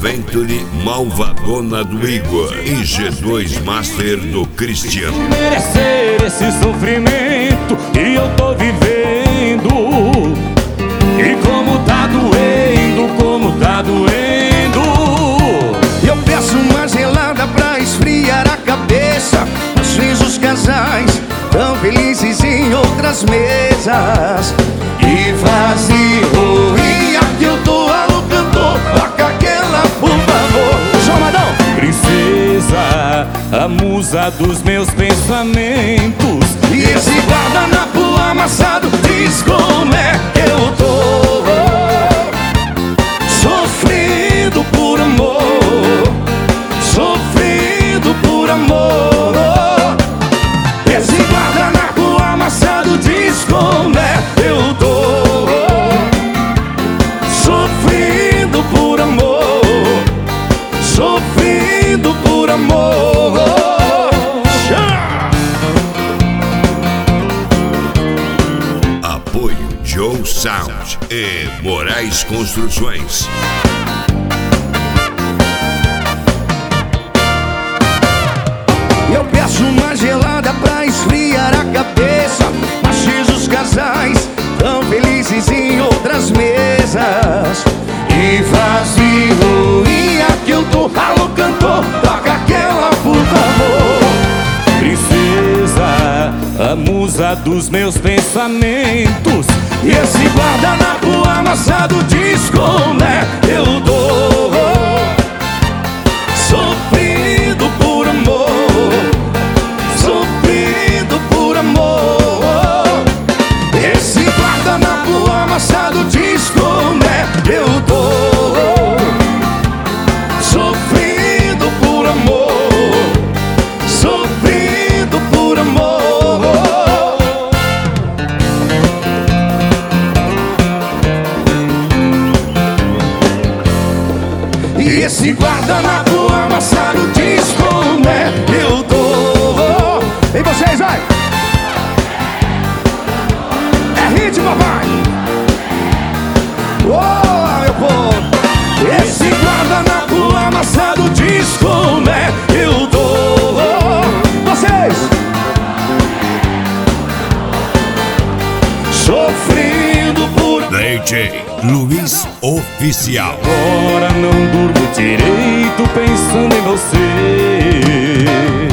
Adventure Malvadona do Igor e G2 Master do Cristiano. Merecer esse sofrimento que eu tô vivendo. E como tá doendo, como tá doendo. Eu peço uma gelada pra esfriar a cabeça. Às vezes os casais tão felizes em outras mesas. E vazio, e aqui eu tô alô cantor. Toca aquela, por favor. Jomadão! Princesa, a musa dos meus pensamentos. E esse guardanapo amassado diz como é que eu tô. Sofrendo por amor, sofrendo por amor. Esse guardanapo amassado diz como é que eu tô. Sofrendo por amor, sofrendo por amor. Apoio Joe Sound e Moraes Construções. Eu peço uma gelada pra esfriar a cabeça. Mas os casais tão felizes em outras mesas. E vazio, e aqui eu tô. Alô cantor, toca aquela, por favor. Princesa, a musa dos meus pensamentos. E esse guardanapo amassado diz como é que eu tô. Sofrendo por amor, sofrendo por amor. Esse guardanapo amassado diz como é que eu tô. Sofrendo por amor, sofrendo por amor. E esse guardanapo amassado diz como é que eu tô. E vocês, vai! É ritmo, papai! Oh, meu povo! Esse guardanapo amassado diz como é que eu tô. Vocês! Sofrendo por... DJ Luiz Oficial. Agora não durmo direito pensando em você.